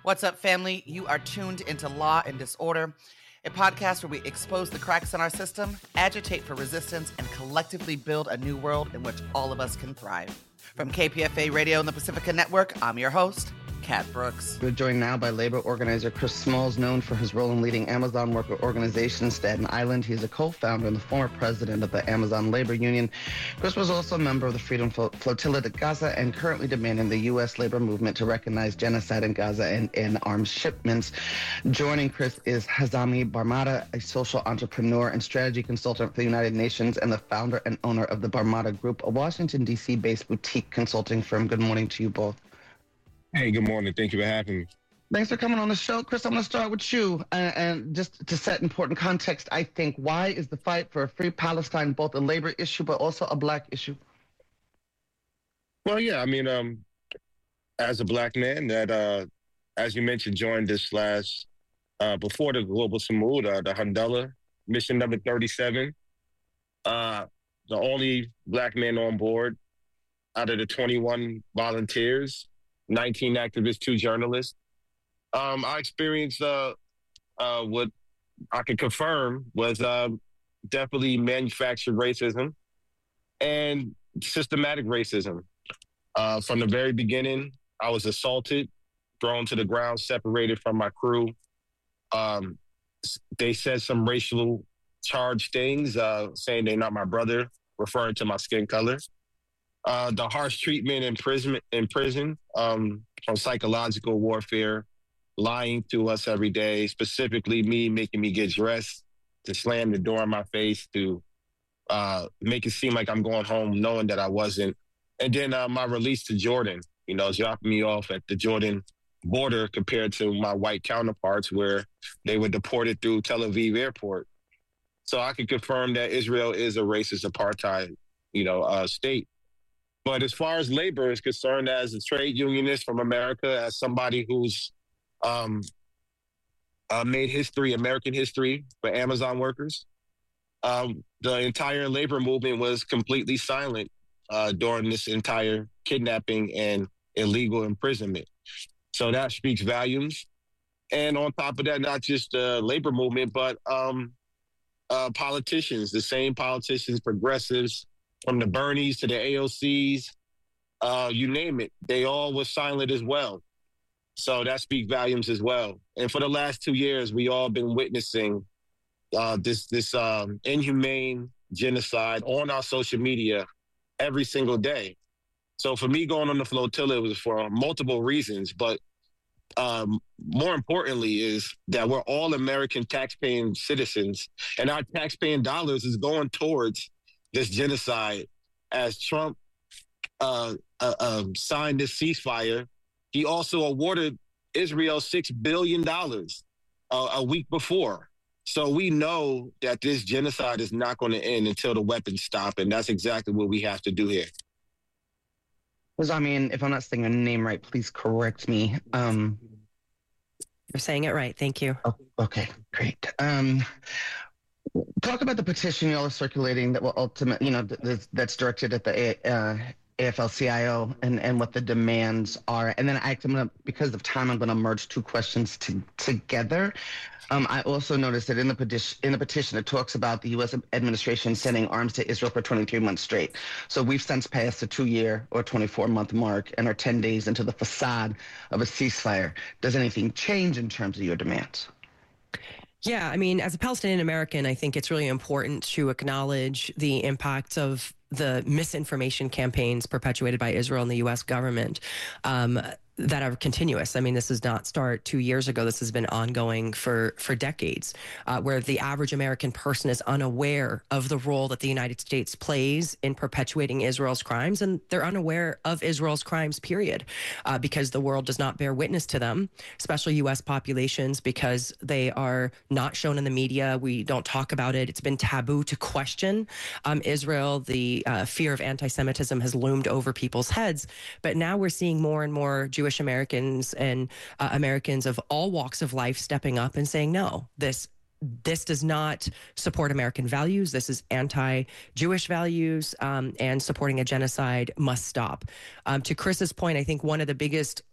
What's up, family? You are tuned into Law and Disorder, a podcast where we expose the cracks in our system, agitate for resistance, and collectively build a new world in which all of us can thrive. From KPFA Radio and the Pacifica Network, I'm your host, Kat Brooks. We're joined now by labor organizer Chris Smalls, known for his role in leading Amazon worker organization Staten Island. He is a co-founder and the former president of the Amazon Labor Union. Chris was also a member of the Freedom Flotilla to Gaza and currently demanding the U.S. labor movement to recognize genocide in Gaza and end arms shipments. Joining Chris is Hazami Barmada, a social entrepreneur and strategy consultant for the United Nations and the founder and owner of the Barmada Group, a Washington, D.C.-based boutique consulting firm. Good morning to you both. Hey, good morning. Thank you for having me. Thanks for coming on the show. Chris, I'm going to start with you. And just to set important context, I think, why is the fight for a free Palestine both a labor issue but also a black issue? Well, yeah, I mean, as a black man that, as you mentioned, joined this last, before the Global Samud, the Handela, mission number 37, the only black man on board out of the 21 volunteers, 19 activists, 2 journalists. I experienced what I could confirm was definitely manufactured racism and systematic racism. From the very beginning, I was assaulted, thrown to the ground, separated from my crew. They said some racial charged things, saying they're not my brother, referring to my skin color. The harsh treatment in prison, from psychological warfare, lying to us every day, specifically me making me get dressed, to slam the door in my face, to make it seem like I'm going home knowing that I wasn't. And then my release to Jordan, dropping me off at the Jordan border compared to my white counterparts where they were deported through Tel Aviv airport. So I can confirm that Israel is a racist apartheid, state. But as far as labor is concerned, as a trade unionist from America, as somebody who's made history, American history for Amazon workers, the entire labor movement was completely silent during this entire kidnapping and illegal imprisonment. So that speaks volumes. And on top of that, not just the labor movement, but politicians, the same politicians, progressives, from the Bernies to the AOCs, you name it, they all were silent as well. So that speaks volumes as well. And for the last 2 years, we all been witnessing this inhumane genocide on our social media every single day. So for me going on the flotilla, it was for multiple reasons, but more importantly is that we're all American taxpaying citizens, and our taxpaying dollars is going towards this genocide. As Trump signed this ceasefire, he also awarded Israel $6 billion a week before. So we know that this genocide is not going to end until the weapons stop, and that's exactly what we have to do here. Because, I mean, if I'm not saying your name right, please correct me. You're saying it right. Thank you. Oh, okay, great. Talk about the petition y'all are circulating that will ultimately, that's directed at the AFL-CIO and what the demands are. And then because of time, I'm going to merge 2 questions together. I also noticed that in the petition, it talks about the U.S. administration sending arms to Israel for 23 months straight. So we've since passed the 2-year or 24-month mark and are 10 days into the facade of a ceasefire. Does anything change in terms of your demands? Yeah, I mean, as a Palestinian American, I think it's really important to acknowledge the impact of the misinformation campaigns perpetuated by Israel and the U.S. government that are continuous. I mean, this does not start 2 years ago. This has been ongoing for decades, where the average American person is unaware of the role that the United States plays in perpetuating Israel's crimes, and they're unaware of Israel's crimes, period, because the world does not bear witness to them, especially U.S. populations, because they are not shown in the media. We don't talk about it. It's been taboo to question Israel. The fear of anti-Semitism has loomed over people's heads, but now we're seeing more and more Jewish Americans and Americans of all walks of life stepping up and saying, no, this does not support American values. This is anti-Jewish values, and supporting a genocide must stop. To Chris's point, I think one of the biggest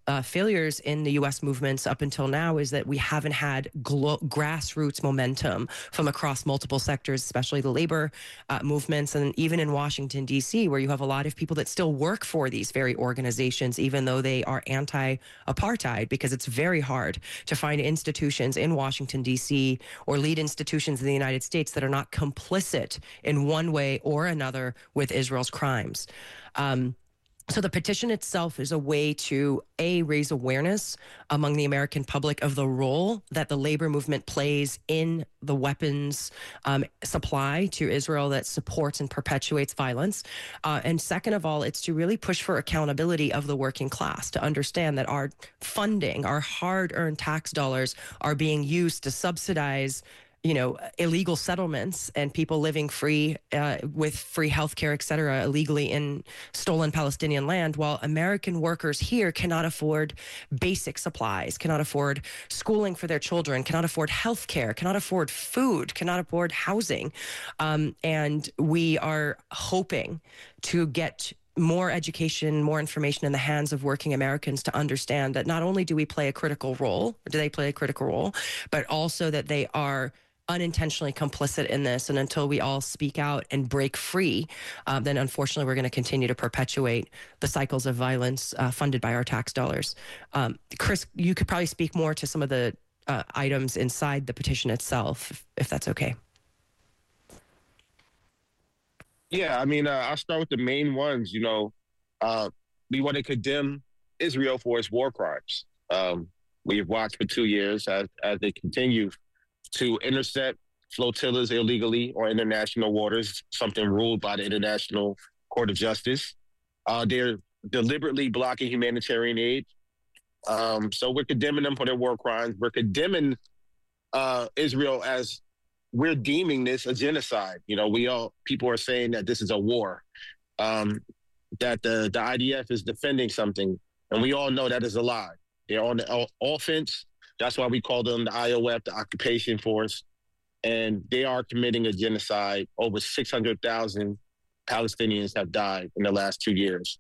failures in the U.S. movements up until now is that we haven't had grassroots momentum from across multiple sectors, especially the labor movements, and even in Washington, D.C., where you have a lot of people that still work for these very organizations, even though they are anti-apartheid, because it's very hard to find institutions in Washington, D.C. or lead institutions in the United States that are not complicit in one way or another with Israel's crimes. So the petition itself is a way to, raise awareness among the American public of the role that the labor movement plays in the weapons supply to Israel that supports and perpetuates violence. And second of all, it's to really push for accountability of the working class, to understand that our funding, our hard-earned tax dollars are being used to subsidize illegal settlements and people living free with free healthcare, et cetera, illegally in stolen Palestinian land, while American workers here cannot afford basic supplies, cannot afford schooling for their children, cannot afford healthcare, cannot afford food, cannot afford housing. And we are hoping to get more education, more information in the hands of working Americans to understand that not only do we play a critical role, or do they play a critical role, but also that they are unintentionally complicit in this. And until we all speak out and break free, then unfortunately we're going to continue to perpetuate the cycles of violence funded by our tax dollars. Chris, you could probably speak more to some of the items inside the petition itself, if that's okay. Yeah, I mean, I'll start with the main ones. We want to condemn Israel for its war crimes. We've watched for 2 years as they continue to intercept flotillas illegally on international waters, something ruled by the International Court of Justice. They're deliberately blocking humanitarian aid. So we're condemning them for their war crimes. We're condemning Israel as we're deeming this a genocide. People are saying that this is a war, that the IDF is defending something, and we all know that is a lie. They're on the offense. That's why we call them the IOF, the Occupation Force, and they are committing a genocide. Over 600,000 Palestinians have died in the last 2 years.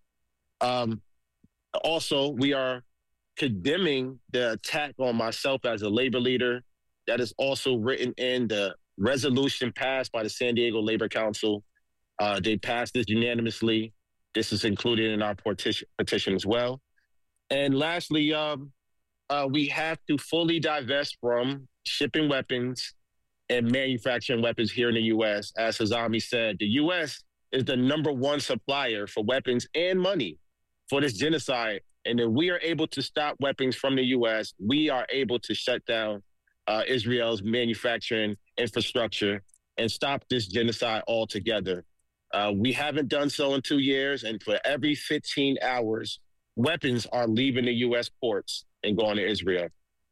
Also, we are condemning the attack on myself as a labor leader. That is also written in the resolution passed by the San Diego Labor Council. They passed this unanimously. This is included in our petition as well. And lastly, we have to fully divest from shipping weapons and manufacturing weapons here in the U.S. As Hazami said, the U.S. is the #1 supplier for weapons and money for this genocide. And if we are able to stop weapons from the U.S., we are able to shut down Israel's manufacturing infrastructure and stop this genocide altogether. We haven't done so in 2 years, and for every 15 hours, weapons are leaving the U.S. ports and going to Israel.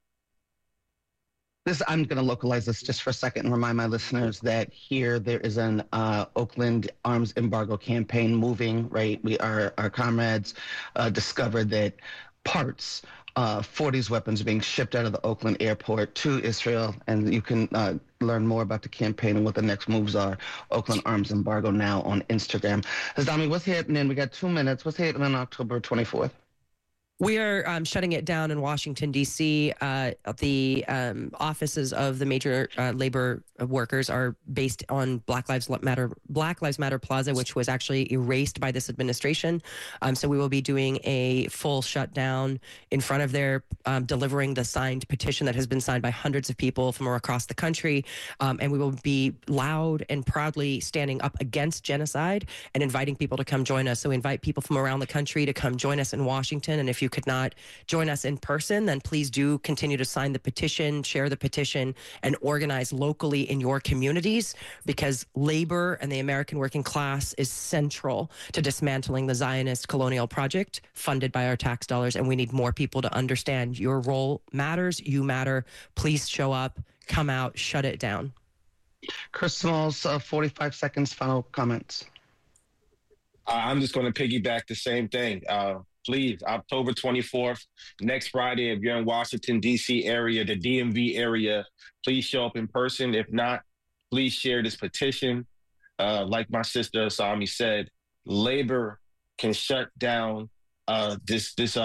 I'm going to localize this just for a second and remind my listeners that here there is an Oakland arms embargo campaign moving, right? Our comrades discovered that parts for these weapons are being shipped out of the Oakland airport to Israel, and you can learn more about the campaign and what the next moves are. Oakland Arms Embargo now on Instagram. Hazami, what's happening? We got 2 minutes. What's happening on October 24th? We are shutting it down in Washington, D.C. The offices of the major labor workers are based on Black Lives Matter Plaza, which was actually erased by this administration. So we will be doing a full shutdown in front of there, delivering the signed petition that has been signed by hundreds of people from across the country. And we will be loud and proudly standing up against genocide and inviting people to come join us. So we invite people from around the country to come join us in Washington. And if you could not join us in person, then please do continue to sign the petition, share the petition, and organize locally in your communities, because labor and the American working class is central to dismantling the Zionist colonial project funded by our tax dollars. And we need more people to understand your role matters. You matter. Please show up, come out, shut it down. Chris Smalls, 45 seconds, final comments. I'm just going to piggyback the same thing. Please, October 24th, next Friday, if you're in Washington, D.C. area, the DMV area, please show up in person. If not, please share this petition. Like my sister Asami said, labor can shut down this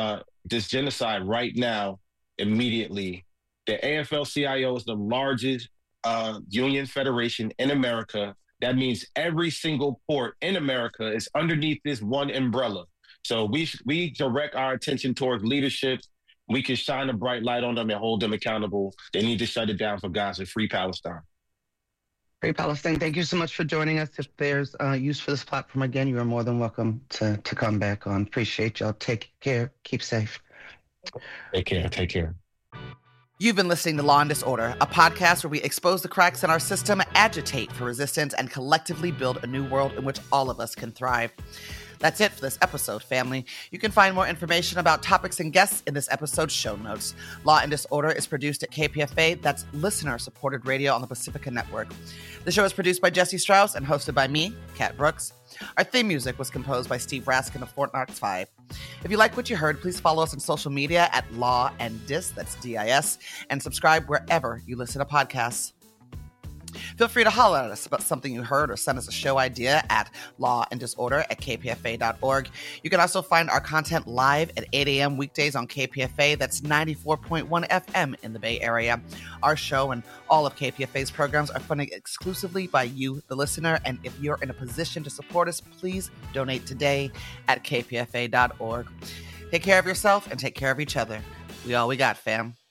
this genocide right now, immediately. The AFL-CIO is the largest union federation in America. That means every single port in America is underneath this one umbrella. So we direct our attention towards leadership. We can shine a bright light on them and hold them accountable. They need to shut it down for Gaza. Free Palestine. Free Palestine. Thank you so much for joining us. If there's use for this platform again, you are more than welcome to come back on. Appreciate y'all. Take care. Keep safe. Take care. Take care. You've been listening to Law and Disorder, a podcast where we expose the cracks in our system, agitate for resistance, and collectively build a new world in which all of us can thrive. That's it for this episode, family. You can find more information about topics and guests in this episode's show notes. Law and Disorder is produced at KPFA. That's listener-supported radio on the Pacifica Network. The show is produced by Jesse Strauss and hosted by me, Kat Brooks. Our theme music was composed by Steve Raskin of Fort Knox 5. If you like what you heard, please follow us on social media at Law and Dis, that's DIS, and subscribe wherever you listen to podcasts. Feel free to holler at us about something you heard or send us a show idea at lawanddisorder@kpfa.org. You can also find our content live at 8 a.m. weekdays on KPFA. That's 94.1 FM in the Bay Area. Our show and all of KPFA's programs are funded exclusively by you, the listener. And if you're in a position to support us, please donate today at kpfa.org. Take care of yourself and take care of each other. We all we got, fam.